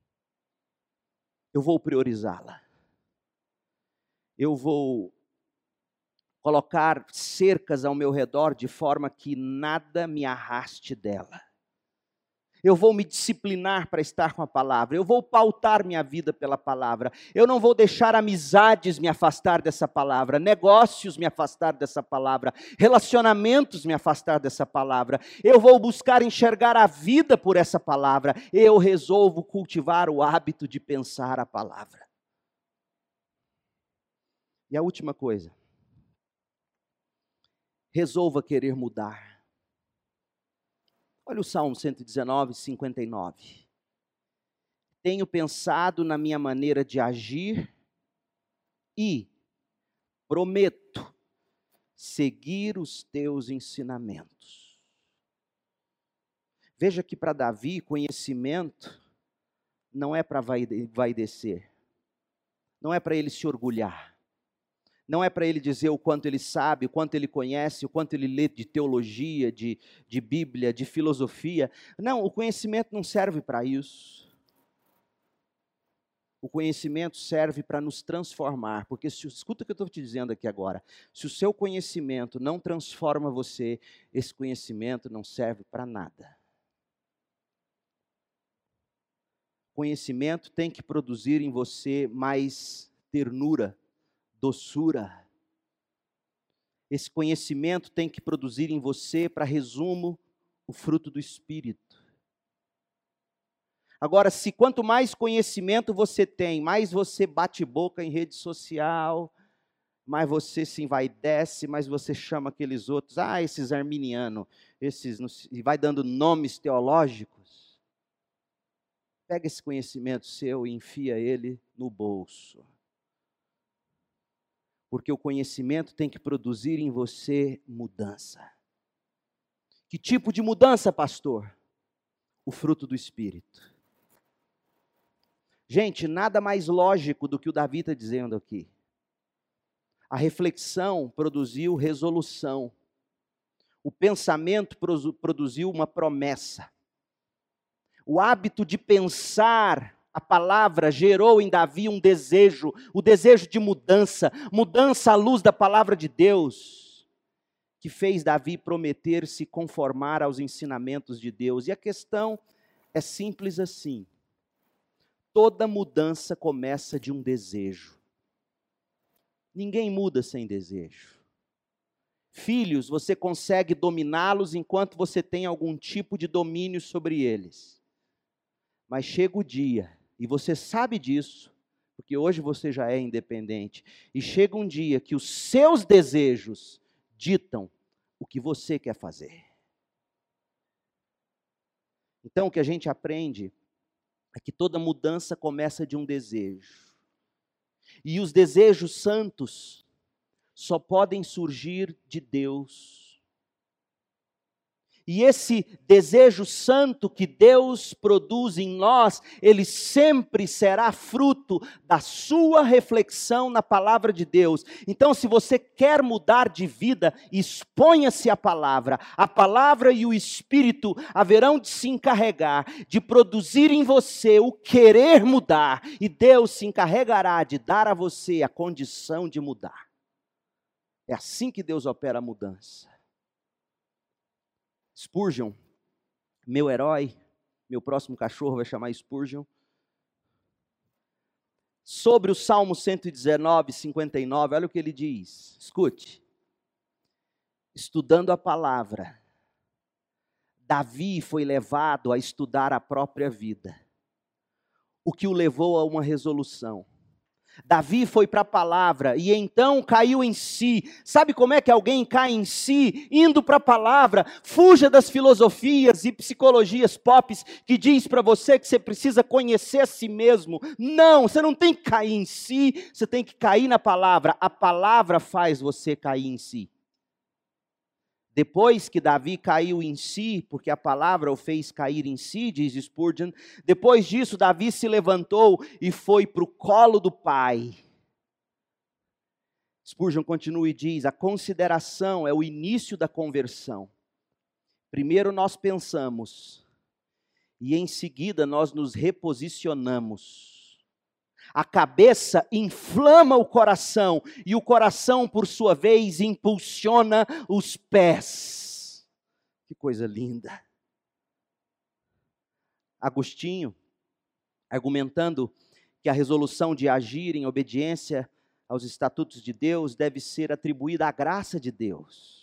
eu vou priorizá-la. Eu vou colocar cercas ao meu redor de forma que nada me arraste dela. Eu vou me disciplinar para estar com a palavra. Eu vou pautar minha vida pela palavra. Eu não vou deixar amizades me afastar dessa palavra, negócios me afastar dessa palavra, relacionamentos me afastar dessa palavra. Eu vou buscar enxergar a vida por essa palavra. Eu resolvo cultivar o hábito de pensar a palavra. E a última coisa, resolva querer mudar. Olha o Salmo cento e dezenove, cinquenta e nove. Tenho pensado na minha maneira de agir e prometo seguir os teus ensinamentos. Veja que para Davi, conhecimento não é para vaidecer, não é para ele se orgulhar. Não é para ele dizer o quanto ele sabe, o quanto ele conhece, o quanto ele lê de teologia, de, de Bíblia, de filosofia. Não, o conhecimento não serve para isso. O conhecimento serve para nos transformar, porque se, escuta o que eu estou te dizendo aqui agora, se o seu conhecimento não transforma você, esse conhecimento não serve para nada. Conhecimento tem que produzir em você mais ternura, doçura. Esse conhecimento tem que produzir em você, para resumo, o fruto do Espírito. Agora, se quanto mais conhecimento você tem, mais você bate boca em rede social, mais você se envaidece, mais você chama aqueles outros, ah, esses arminianos, esses, e vai dando nomes teológicos. Pega esse conhecimento seu e enfia ele no bolso. Porque o conhecimento tem que produzir em você mudança. Que tipo de mudança, pastor? O fruto do Espírito. Gente, nada mais lógico do que o Davi está dizendo aqui. A reflexão produziu resolução. O pensamento produziu uma promessa. O hábito de pensar a palavra gerou em Davi um desejo, o desejo de mudança, mudança à luz da palavra de Deus, que fez Davi prometer se conformar aos ensinamentos de Deus. E a questão é simples assim. Toda mudança começa de um desejo. Ninguém muda sem desejo. Filhos, você consegue dominá-los enquanto você tem algum tipo de domínio sobre eles. Mas chega o dia, e você sabe disso, porque hoje você já é independente, e chega um dia que os seus desejos ditam o que você quer fazer. Então o que a gente aprende é que toda mudança começa de um desejo. E os desejos santos só podem surgir de Deus. E esse desejo santo que Deus produz em nós, ele sempre será fruto da sua reflexão na palavra de Deus. Então, se você quer mudar de vida, exponha-se à palavra. A palavra e o Espírito haverão de se encarregar de produzir em você o querer mudar. E Deus se encarregará de dar a você a condição de mudar. É assim que Deus opera a mudança. Spurgeon, meu herói, meu próximo cachorro vai chamar Spurgeon. Sobre o Salmo cento e dezenove, cinquenta e nove, olha o que ele diz. Escute. Estudando a palavra, Davi foi levado a estudar a própria vida, o que o levou a uma resolução. Davi foi para a palavra e então caiu em si. Sabe como é que alguém cai em si? Indo para a palavra. Fuja das filosofias e psicologias pop que diz para você que você precisa conhecer a si mesmo. Não, você não tem que cair em si, você tem que cair na palavra. A palavra faz você cair em si. Depois que Davi caiu em si, porque a palavra o fez cair em si, diz Spurgeon, depois disso Davi se levantou e foi para o colo do pai. Spurgeon continua e diz, a consideração é o início da conversão. Primeiro nós pensamos, e em seguida nós nos reposicionamos. A cabeça inflama o coração, e o coração, por sua vez, impulsiona os pés. Que coisa linda. Agostinho, argumentando que a resolução de agir em obediência aos estatutos de Deus deve ser atribuída à graça de Deus.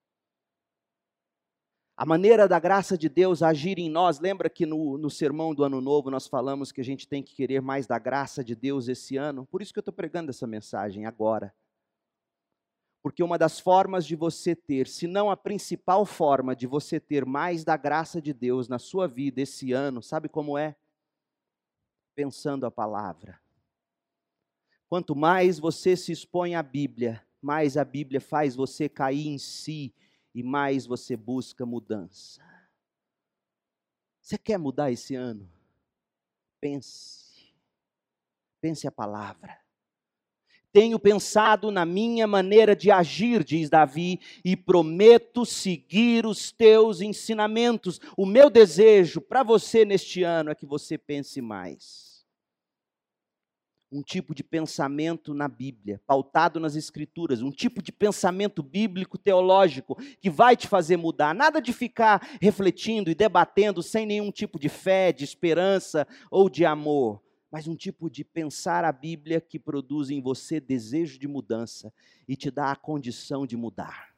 A maneira da graça de Deus agir em nós, lembra que no, no sermão do Ano Novo nós falamos que a gente tem que querer mais da graça de Deus esse ano? Por isso que eu estou pregando essa mensagem agora. Porque uma das formas de você ter, se não a principal forma de você ter mais da graça de Deus na sua vida esse ano, sabe como é? Pensando a palavra. Quanto mais você se expõe à Bíblia, mais a Bíblia faz você cair em si, e mais você busca mudança. Você quer mudar esse ano? Pense. Pense a palavra. tenho pensado na minha maneira de agir, diz Davi, e prometo seguir os teus ensinamentos. O meu desejo para você neste ano é que você pense mais. Um tipo de pensamento na Bíblia, pautado nas Escrituras, um tipo de pensamento bíblico teológico que vai te fazer mudar. Nada de ficar refletindo e debatendo sem nenhum tipo de fé, de esperança ou de amor. Mas um tipo de pensar a Bíblia que produz em você desejo de mudança e te dá a condição de mudar.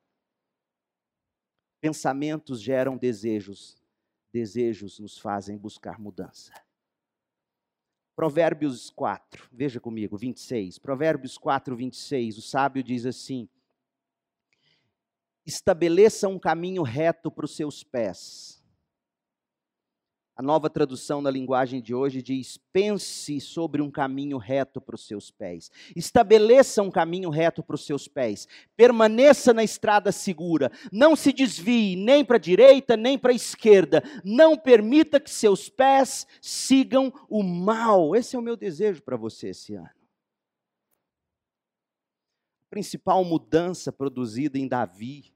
Pensamentos geram desejos, desejos nos fazem buscar mudança. Provérbios quatro, veja comigo, vinte e seis. Provérbios quatro, vinte e seis, o sábio diz assim: estabeleça um caminho reto para os seus pés. A nova tradução na linguagem de hoje diz: pense sobre um caminho reto para os seus pés. Estabeleça um caminho reto para os seus pés. Permaneça na estrada segura. Não se desvie nem para a direita, nem para a esquerda. Não permita que seus pés sigam o mal. Esse é o meu desejo para você esse ano. A principal mudança produzida em Davi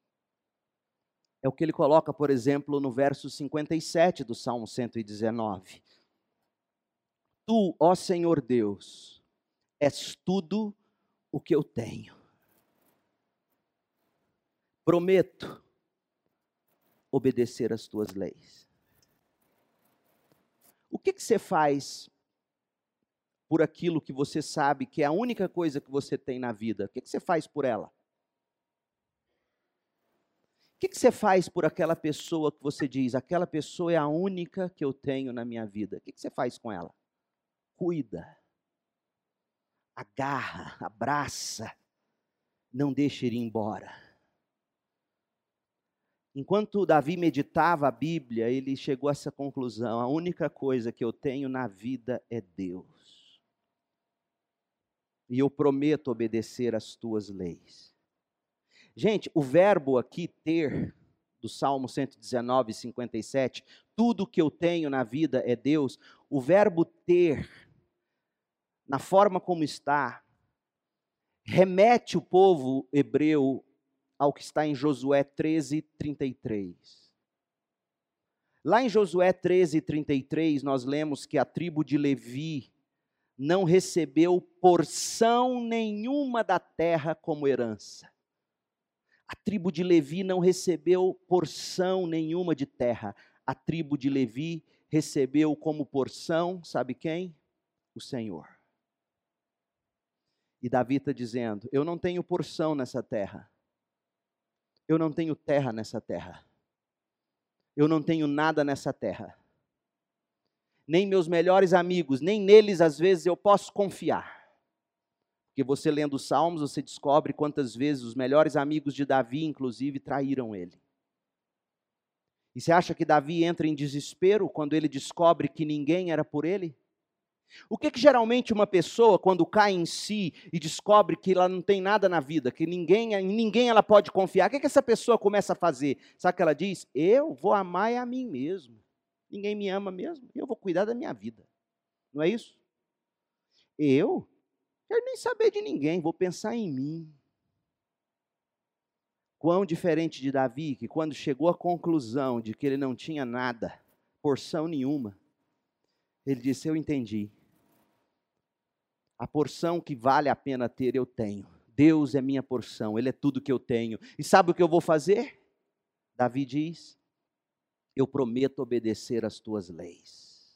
é o que ele coloca, por exemplo, no verso cinquenta e sete do Salmo cento e dezenove. Tu, ó Senhor Deus, és tudo o que eu tenho. Prometo obedecer às tuas leis. O que que você faz por aquilo que você sabe que é a única coisa que você tem na vida? O que que você faz por ela? O que que você faz por aquela pessoa que você diz, aquela pessoa é a única que eu tenho na minha vida? O que que você faz com ela? Cuida, agarra, abraça, não deixa ir embora. Enquanto Davi meditava a Bíblia, ele chegou a essa conclusão: a única coisa que eu tenho na vida é Deus. E eu prometo obedecer às tuas leis. Gente, o verbo aqui, ter, do Salmo cento e dezenove, cinquenta e sete, tudo que eu tenho na vida é Deus. O verbo ter, na forma como está, remete o povo hebreu ao que está em Josué treze, trinta e três. Lá em Josué treze, trinta e três, nós lemos que a tribo de Levi não recebeu porção nenhuma da terra como herança. A tribo de Levi não recebeu porção nenhuma de terra. A tribo de Levi recebeu como porção, sabe quem? O Senhor. E Davi está dizendo: eu não tenho porção nessa terra. Eu não tenho terra nessa terra. Eu não tenho nada nessa terra. Nem meus melhores amigos, nem neles às vezes eu posso confiar. Porque você lendo os Salmos, você descobre quantas vezes os melhores amigos de Davi, inclusive, traíram ele. E você acha que Davi entra em desespero quando ele descobre que ninguém era por ele? O que que geralmente uma pessoa, quando cai em si e descobre que ela não tem nada na vida, que ninguém, em ninguém ela pode confiar, o que que essa pessoa começa a fazer? Sabe o que ela diz? Eu vou amar é a mim mesmo. Ninguém me ama mesmo, eu vou cuidar da minha vida. Não é isso? Eu? Quero nem saber de ninguém, vou pensar em mim. Quão diferente de Davi, que quando chegou à conclusão de que ele não tinha nada, porção nenhuma, ele disse: eu entendi. A porção que vale a pena ter, eu tenho. Deus é minha porção, Ele é tudo que eu tenho. E sabe o que eu vou fazer? Davi diz: eu prometo obedecer às tuas leis.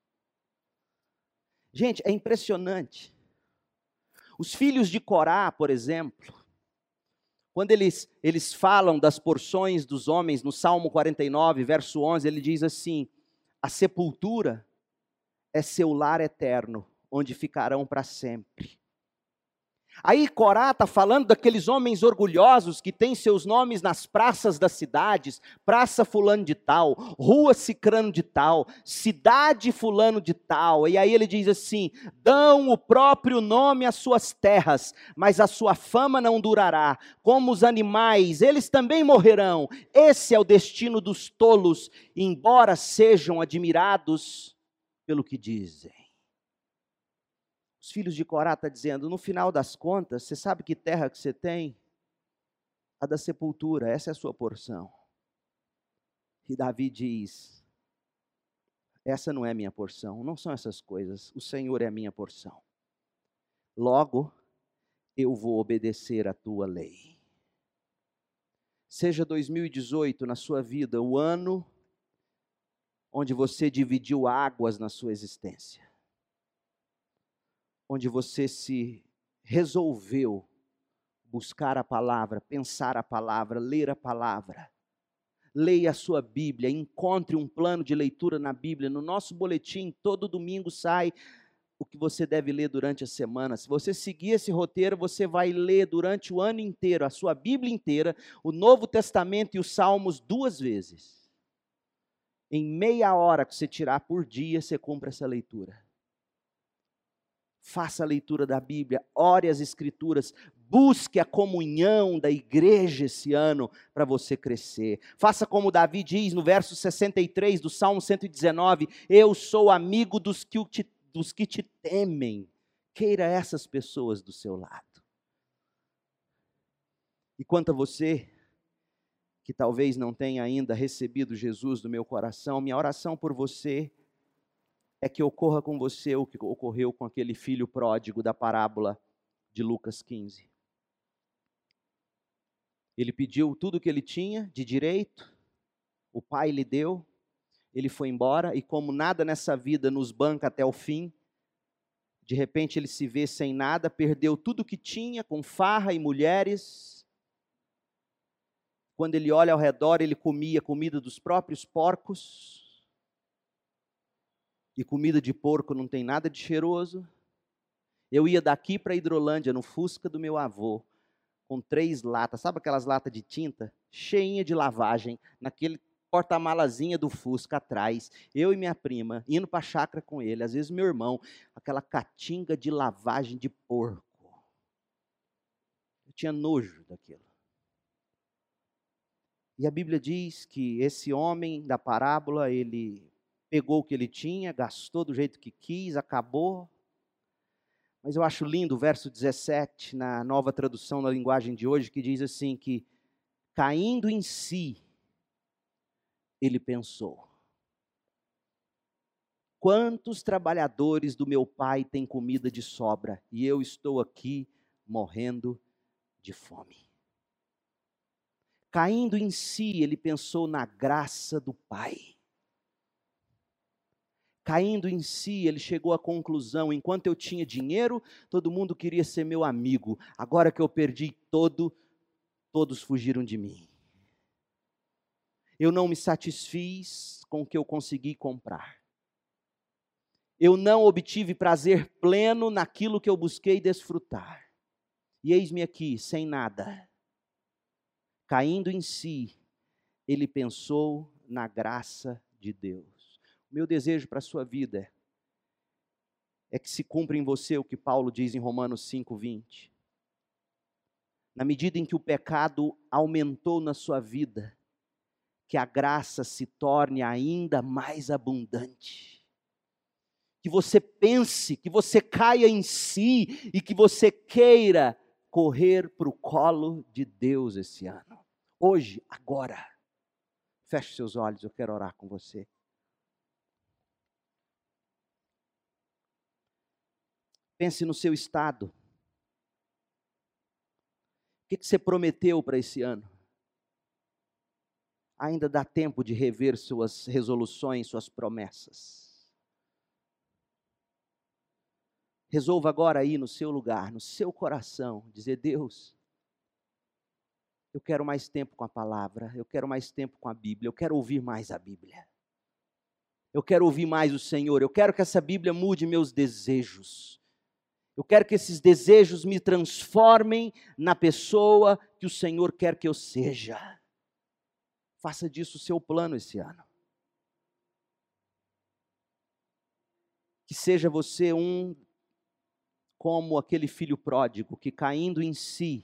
Gente, é impressionante. Os filhos de Corá, por exemplo, quando eles, eles falam das porções dos homens, no Salmo quarenta e nove, verso onze, ele diz assim: a sepultura é seu lar eterno, onde ficarão para sempre. Aí Corá está falando daqueles homens orgulhosos que têm seus nomes nas praças das cidades, praça fulano de tal, rua cicrano de tal, cidade fulano de tal, e aí ele diz assim: dão o próprio nome às suas terras, mas a sua fama não durará, como os animais, eles também morrerão. Esse é o destino dos tolos, embora sejam admirados pelo que dizem. Os filhos de Corá estão dizendo, no final das contas, você sabe que terra que você tem? A da sepultura, essa é a sua porção. E Davi diz, essa não é minha porção, não são essas coisas, o Senhor é a minha porção. Logo, eu vou obedecer a tua lei. Seja dois mil e dezoito na sua vida o ano onde você dividiu águas na sua existência. Onde você se resolveu buscar a palavra, pensar a palavra, ler a palavra. Leia a sua Bíblia, encontre um plano de leitura na Bíblia. No nosso boletim, todo domingo sai o que você deve ler durante a semana. Se você seguir esse roteiro, você vai ler durante o ano inteiro, a sua Bíblia inteira, o Novo Testamento e os Salmos duas vezes. Em meia hora que você tirar por dia, você cumpre essa leitura. Faça a leitura da Bíblia, ore as Escrituras, busque a comunhão da igreja esse ano para você crescer. Faça como Davi diz no verso sessenta e três do Salmo cento e dezenove, eu sou amigo dos que te, dos que te temem. Queira essas pessoas do seu lado. E quanto a você, que talvez não tenha ainda recebido Jesus do meu coração, minha oração por você é que ocorra com você o que ocorreu com aquele filho pródigo da parábola de Lucas quinze. Ele pediu tudo o que ele tinha de direito, o pai lhe deu, ele foi embora, e como nada nessa vida nos banca até o fim, de repente ele se vê sem nada, perdeu tudo o que tinha, com farra e mulheres. Quando ele olha ao redor, ele comia comida dos próprios porcos, e comida de porco não tem nada de cheiroso. Eu ia daqui para Hidrolândia, no Fusca do meu avô, com três latas, sabe aquelas latas de tinta? Cheinha de lavagem, naquele porta-malazinha do Fusca atrás. Eu e minha prima, indo para a chácara com ele, às vezes meu irmão, aquela catinga de lavagem de porco. Eu tinha nojo daquilo. E a Bíblia diz que esse homem da parábola, ele pegou o que ele tinha, gastou do jeito que quis, acabou. Mas eu acho lindo o verso dezessete, na nova tradução na linguagem de hoje, que diz assim, que caindo em si, ele pensou, quantos trabalhadores do meu pai têm comida de sobra, e eu estou aqui morrendo de fome. Caindo em si, ele pensou na graça do pai. Caindo em si, ele chegou à conclusão, enquanto eu tinha dinheiro, todo mundo queria ser meu amigo. Agora que eu perdi todo, todos fugiram de mim. Eu não me satisfiz com o que eu consegui comprar. Eu não obtive prazer pleno naquilo que eu busquei desfrutar. E eis-me aqui, sem nada. Caindo em si, ele pensou na graça de Deus. Meu desejo para a sua vida é que se cumpra em você o que Paulo diz em Romanos cinco, vinte. Na medida em que o pecado aumentou na sua vida, que a graça se torne ainda mais abundante. Que você pense, que você caia em si e que você queira correr para o colo de Deus esse ano. Hoje, agora. Feche seus olhos, eu quero orar com você. Pense no seu estado. O que você prometeu para esse ano? Ainda dá tempo de rever suas resoluções, suas promessas. Resolva agora aí no seu lugar, no seu coração, dizer, Deus, eu quero mais tempo com a palavra, eu quero mais tempo com a Bíblia, eu quero ouvir mais a Bíblia. Eu quero ouvir mais o Senhor, eu quero que essa Bíblia mude meus desejos. Eu quero que esses desejos me transformem na pessoa que o Senhor quer que eu seja. Faça disso o seu plano esse ano. Que seja você um como aquele filho pródigo que, caindo em si,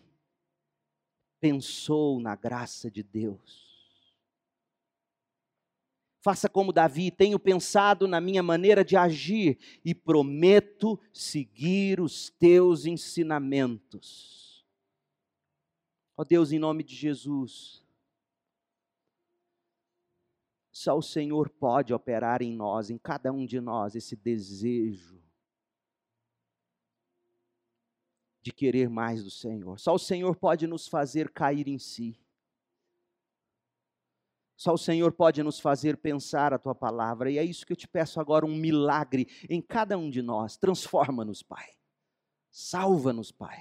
pensou na graça de Deus. Faça como Davi, tenho pensado na minha maneira de agir e prometo seguir os teus ensinamentos. Ó Deus, em nome de Jesus, só o Senhor pode operar em nós, em cada um de nós, esse desejo de querer mais do Senhor. Só o Senhor pode nos fazer cair em si. Só o Senhor pode nos fazer pensar a Tua palavra, e é isso que eu te peço agora, um milagre em cada um de nós. Transforma-nos, Pai. Salva-nos, Pai.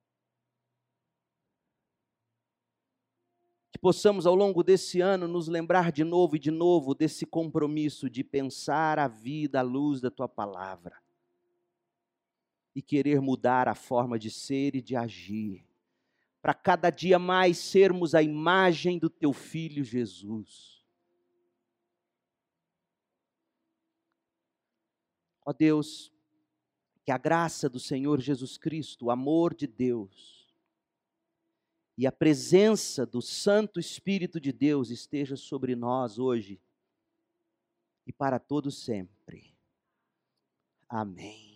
Que possamos ao longo desse ano nos lembrar de novo e de novo desse compromisso de pensar a vida à luz da Tua palavra. E querer mudar a forma de ser e de agir. Para cada dia mais sermos a imagem do Teu Filho Jesus. Ó Deus, que a graça do Senhor Jesus Cristo, o amor de Deus e a presença do Santo Espírito de Deus esteja sobre nós hoje e para todo sempre. Amém.